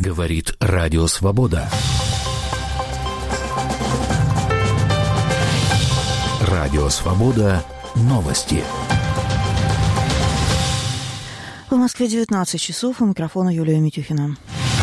Говорит Радио Свобода. Радио Свобода. Новости. В Москве 19 часов. У микрофона Юлия Митюхина.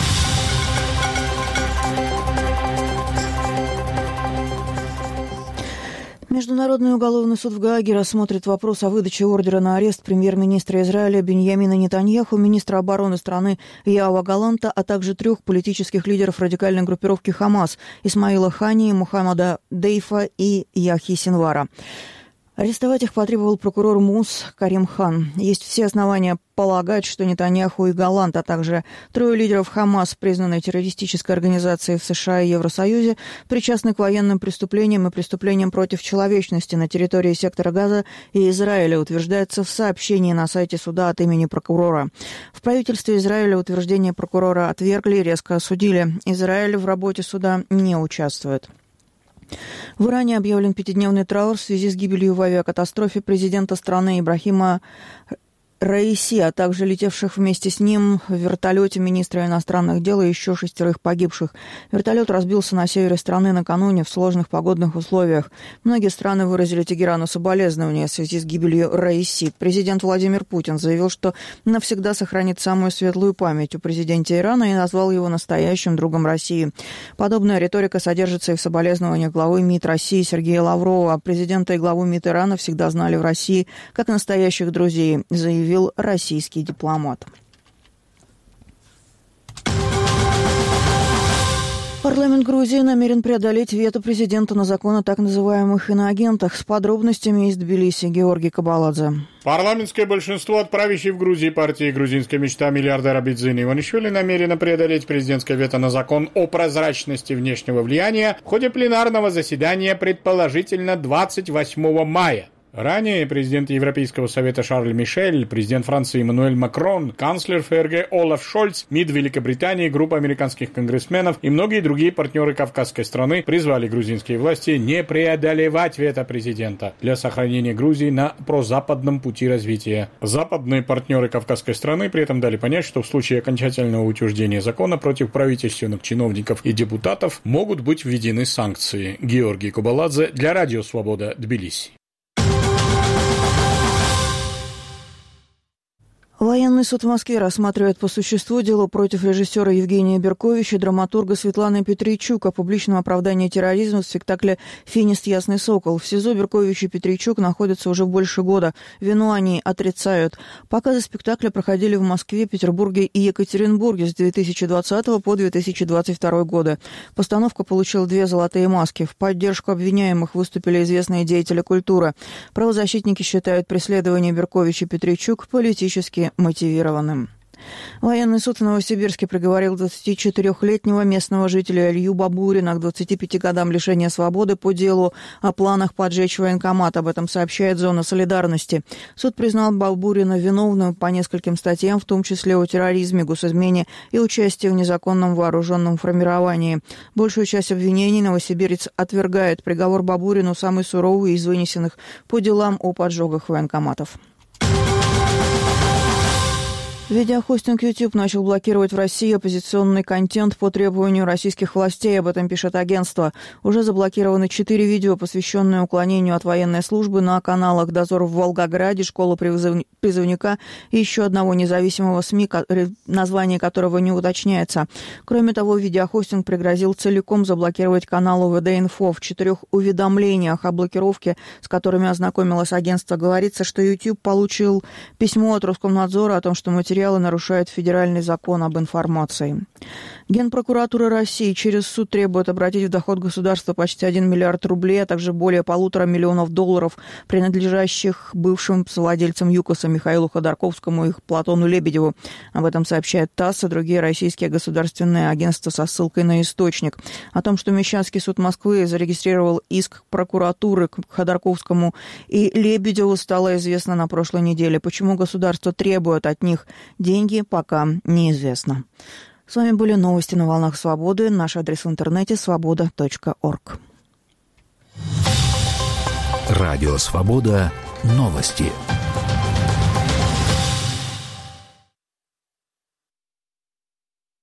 Международный уголовный суд в Гааге рассмотрит вопрос о выдаче ордера на арест премьер-министра Израиля Биньямина Нетаньяху, министра обороны страны Йоава Галанта, а также 3 политических лидеров радикальной группировки «Хамас» Исмаила Хании, Мухаммада Дейфа и Яхьи Синвара. Арестовать их потребовал прокурор МУС Карим Хан. Есть все основания полагать, что Нетаньяху и Галант, а также 3 лидеров ХАМАС, признанной террористической организацией в США и Евросоюзе, причастны к военным преступлениям и преступлениям против человечности на территории сектора Газа и Израиля, утверждается в сообщении на сайте суда от имени прокурора. В правительстве Израиля утверждение прокурора отвергли и резко осудили. Израиль в работе суда не участвует. В Иране объявлен 5-дневный траур в связи с гибелью в авиакатастрофе президента страны Ибрахима Раиси, а также летевших вместе с ним в вертолете министра иностранных дел и еще 6 погибших. Вертолет разбился на севере страны накануне в сложных погодных условиях. Многие страны выразили Тегерану соболезнования в связи с гибелью Раиси. Президент Владимир Путин заявил, что навсегда сохранит самую светлую память о президенте Ирана и назвал его настоящим другом России. Подобная риторика содержится и в соболезнованиях главы МИД России Сергея Лаврова. Президента и главу МИД Ирана всегда знали в России как настоящих друзей, заявил российский дипломат. Парламент Грузии намерен преодолеть вето президента на закон о так называемых иноагентах. С подробностями из Тбилиси Георгий Кабаладзе. Парламентское большинство от правящей в Грузии партии «Грузинская мечта» миллиардера Бидзины Иванишвили намерено преодолеть президентское вето на закон о прозрачности внешнего влияния в ходе пленарного заседания, предположительно 28 мая. Ранее президент Европейского совета Шарль Мишель, президент Франции Эммануэль Макрон, канцлер ФРГ Олаф Шольц, МИД Великобритании, группа американских конгрессменов и многие другие партнеры кавказской страны призвали грузинские власти не преодолевать вето президента для сохранения Грузии на прозападном пути развития. Западные партнеры кавказской страны при этом дали понять, что в случае окончательного утверждения закона против правительственных чиновников и депутатов могут быть введены санкции. Георгий Кабаладзе для Радио Свобода, Тбилиси. Военный суд в Москве рассматривает по существу дело против режиссера Евгения Берковича и драматурга Светланы Петричук о публичном оправдании терроризма в спектакле «Финист. Ясный сокол». В СИЗО Беркович и Петричук находятся уже больше года. Вину они отрицают. Показы спектакля проходили в Москве, Петербурге и Екатеринбурге с 2020 по 2022 годы. Постановка получила 2 золотые маски. В поддержку обвиняемых выступили известные деятели культуры. Правозащитники считают преследование Берковича и Петричук политически мотивированным. Военный суд в Новосибирске приговорил 24-летнего местного жителя Илью Бабурина к 25 годам лишения свободы по делу о планах поджечь военкомат. Об этом сообщает «Зона солидарности». Суд признал Бабурина виновным по нескольким статьям, в том числе о терроризме, госизмене и участии в незаконном вооруженном формировании. Большую часть обвинений новосибирец отвергает. Приговор Бабурину самый суровый из вынесенных по делам о поджогах военкоматов. Видеохостинг YouTube начал блокировать в России оппозиционный контент по требованию российских властей. Об этом пишет агентство. Уже заблокированы 4 видео, посвященные уклонению от военной службы на каналах «Дозор в Волгограде», «Школа призывника» и еще одного независимого СМИ, название которого не уточняется. Кроме того, видеохостинг пригрозил целиком заблокировать канал УВД-Инфо. В 4 уведомлениях о блокировке, с которыми ознакомилось агентство, говорится, что YouTube получил письмо от Роскомнадзора о том, что материалы нарушают федеральный закон об информации. Генпрокуратура России через суд требует обратить в доход государства почти 1 миллиард рублей, а также более 1,5 миллиона долларов, принадлежащих бывшим совладельцам ЮКОСа Михаилу Ходорковскому и Платону Лебедеву. Об этом сообщает ТАСС и другие российские государственные агентства со ссылкой на источник. О том, что Мещанский суд Москвы зарегистрировал иск прокуратуры к Ходорковскому и Лебедеву, стало известно на прошлой неделе. Почему государство требует от них деньги, пока неизвестно. С вами были новости на волнах Свободы. Наш адрес в интернете свобода.орг. Радио Свобода. Новости.